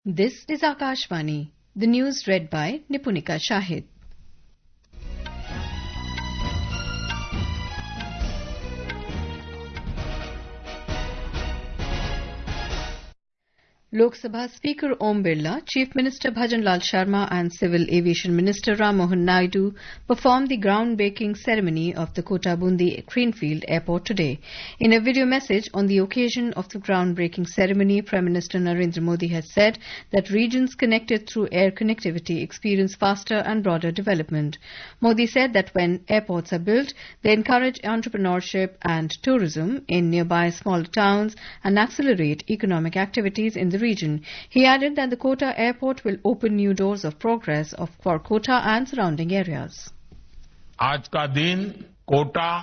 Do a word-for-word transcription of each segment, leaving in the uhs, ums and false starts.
This is Akashvani. The news read by Nipunika Shahid. Lok Sabha Speaker Om Birla, Chief Minister Bhajan Lal Sharma and Civil Aviation Minister Ram Mohan Naidu performed the groundbreaking ceremony of the Kota Bundi Greenfield Airport today. In a video message on the occasion of the groundbreaking ceremony, Prime Minister Narendra Modi has said that regions connected through air connectivity experience faster and broader development. Modi said that when airports are built, they encourage entrepreneurship and tourism in nearby smaller towns and accelerate economic activities in the region. He added that the Kota airport will open new doors of progress of, for Kota and surrounding areas. आज का दिन कोटा,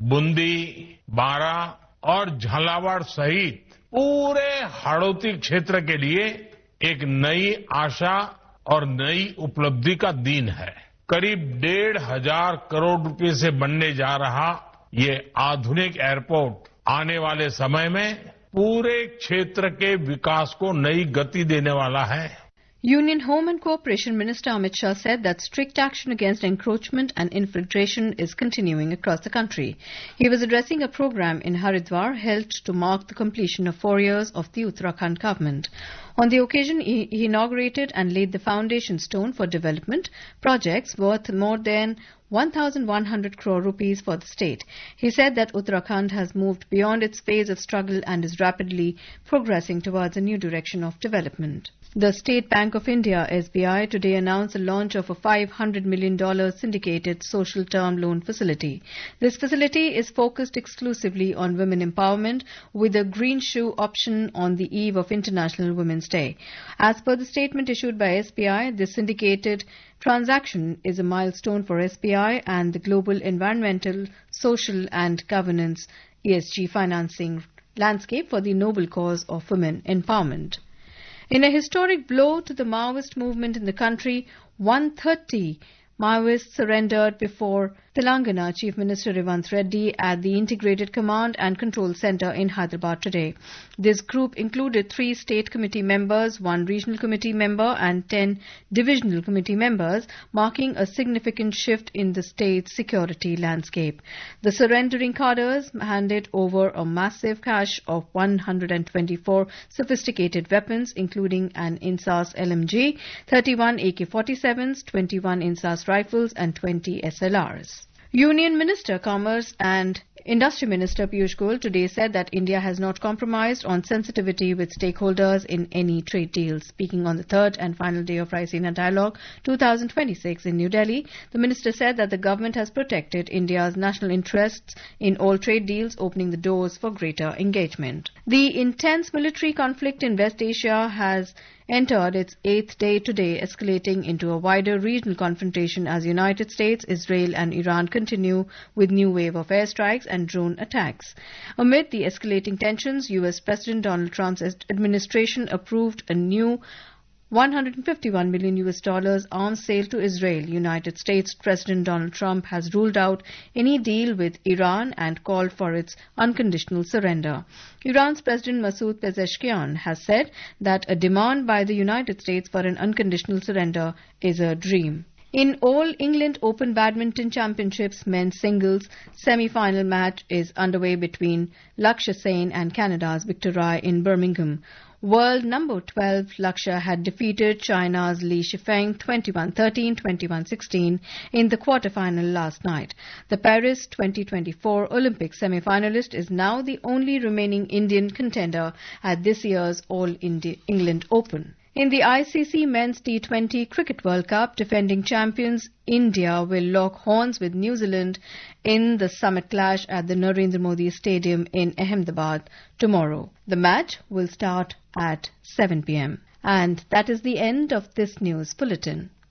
बूंदी, बारा और झालावाड़ सहित पूरे हाड़ौती क्षेत्र के लिए एक नई आशा और नई उपलब्धि का दिन है. करीब डेढ़ हजार करोड़ रुपए से बनने जा रहा ये आधुनिक एयरपोर्ट आने वाले समय में पूरे क्षेत्र के विकास को नई गति देने वाला है. Union Home and Cooperation Minister Amit Shah said that strict action against encroachment and infiltration is continuing across the country. He was addressing a program in Haridwar held to mark the completion of four years of the Uttarakhand government. On the occasion, he, he inaugurated and laid the foundation stone for development projects worth more than one thousand one hundred crore rupees for the state. He said that Uttarakhand has moved beyond its phase of struggle and is rapidly progressing towards a new direction of development. The State Bank of India, S B I, today announced the launch of a five hundred million dollars syndicated social term loan facility. This facility is focused exclusively on women empowerment with a green shoe option on the eve of International Women's Day. As per the statement issued by S B I, this syndicated transaction is a milestone for S B I and the global environmental, social and governance E S G financing landscape for the noble cause of women empowerment. In a historic blow to the Maoist movement in the country, one hundred thirty Maoists surrendered before Telangana Chief Minister Revanth Reddy at the Integrated Command and Control Centre in Hyderabad today. This group included three state committee members, one regional committee member and ten divisional committee members, marking a significant shift in the state's security landscape. The surrendering cadres handed over a massive cache of one hundred twenty-four sophisticated weapons, including an INSAS L M G, thirty-one A K forty-sevens, twenty-one INSAS rifles and twenty S L Rs. Union Minister Commerce and Industry Minister Piyush Goyal today said that India has not compromised on sensitivity with stakeholders in any trade deals. Speaking on the third and final day of Raisina Dialogue twenty twenty-six in New Delhi, the minister said that the government has protected India's national interests in all trade deals, opening the doors for greater engagement. The intense military conflict in West Asia has entered its eighth day today, escalating into a wider regional confrontation as United States, Israel and Iran continue with new wave of airstrikes and drone attacks. Amid the escalating tensions, U S President Donald Trump's administration approved a new one hundred fifty-one million U S dollars arms sale to Israel. United States President Donald Trump has ruled out any deal with Iran and called for its unconditional surrender. Iran's President Masoud Pezeshkian has said that a demand by the United States for an unconditional surrender is a dream. In All England Open Badminton Championships men's singles semi-final match is underway between Lakshya Sen and Canada's Victor Rai in Birmingham. World number twelve Lakshya had defeated China's Li Shifeng twenty-one thirteen, twenty-one sixteen in the quarter-final last night. The Paris twenty twenty-four Olympic semi-finalist is now the only remaining Indian contender at this year's All Indi- England Open. In the I C C Men's T twenty Cricket World Cup, defending champions India will lock horns with New Zealand in the summit clash at the Narendra Modi Stadium in Ahmedabad tomorrow. The match will start at seven p m And that is the end of this news bulletin.